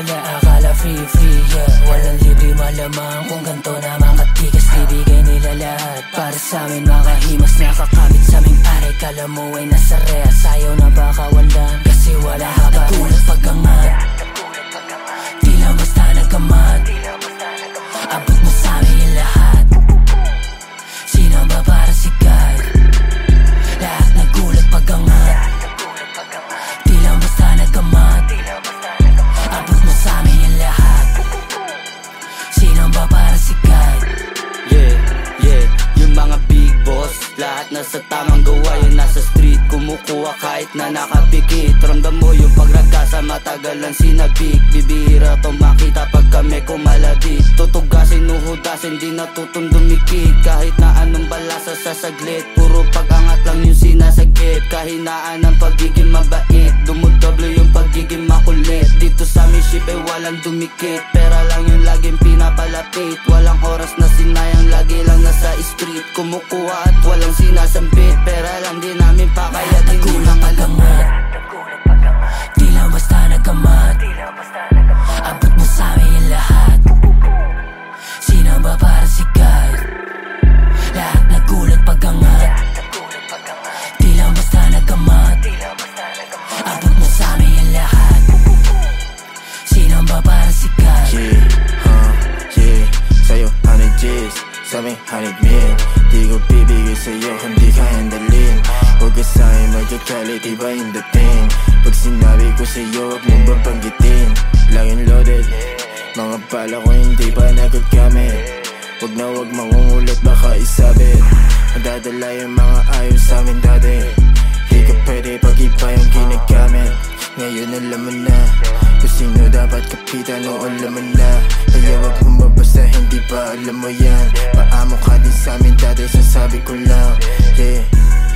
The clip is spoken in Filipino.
nilala, akala free, yeah. Walang libre malamang kung ganto naman katigas. Bibigay nila lahat para sa amin, makahimas. Nakakabit sa aming pare, kala mo ay nasa rehas. Ayaw na bakawalan kasi wala ka ba. Nagulat pag-angat, di lang basta nagkamat. Abot mo sa amin yung lahat, sino ba para sikat? Lahat nagulat pag-angat, di lang basta nagkamat. Abot mo sa amin yung lahat, sino ba para sikat? Yeah, yung mga big boss, lahat nasa tamang gawa. Yung nasa street, kumukuha kahit na nakapikit. Ramdam mo yung pagragka sa matagalan sinabik. Bibihira to makita pag kami kumalabit. Tutugasin, uhudasin, di natutong dumikit. Kahit na anong balasa sa saglit, puro pag-angat lang yung sinasagip. Kahinaan ng pagiging mabait, dumudoblo yung pagiging makulit. Dito sa aming ship ay walang dumikit, pera lang yung laging pinapalapit. Walang oras na sinayang, lagi lang nasa street. Kumukuha at walang sinasambit, pera lang di namin pakayat, hindi makalangat. Di lang basta nagkamat, abot mo sa amin yung lahat, sino ba para sikat? Lahat nagulat pag-angat, di lang basta nagkamat. Abot mo sa amin yung lahat, sino ba para sikat? Yeah, sa'yo 100 G's, sa'min 100 mil. Di ko bibigay sa'yo, hindi ka handalin. Huwag ka sa'kin magkakalit, iba yung dating. Pag sinabi ko sa'yo, huwag mong babanggitin. Laging loaded, mga bala ko hindi pa nagagamit. Huwag na huwag mangungulat, baka isabit. Madadala yung mga ayaw sa'min dati. Di ka pwede pag iba yung ginagamit. Ngayon alam mo na kung sino dapat kapitan o alam mo na. Kaya wag mo mabasa, hindi ba alam mo yan? Paamo ka din sa'min dati, sasabi ko lang. Yeah.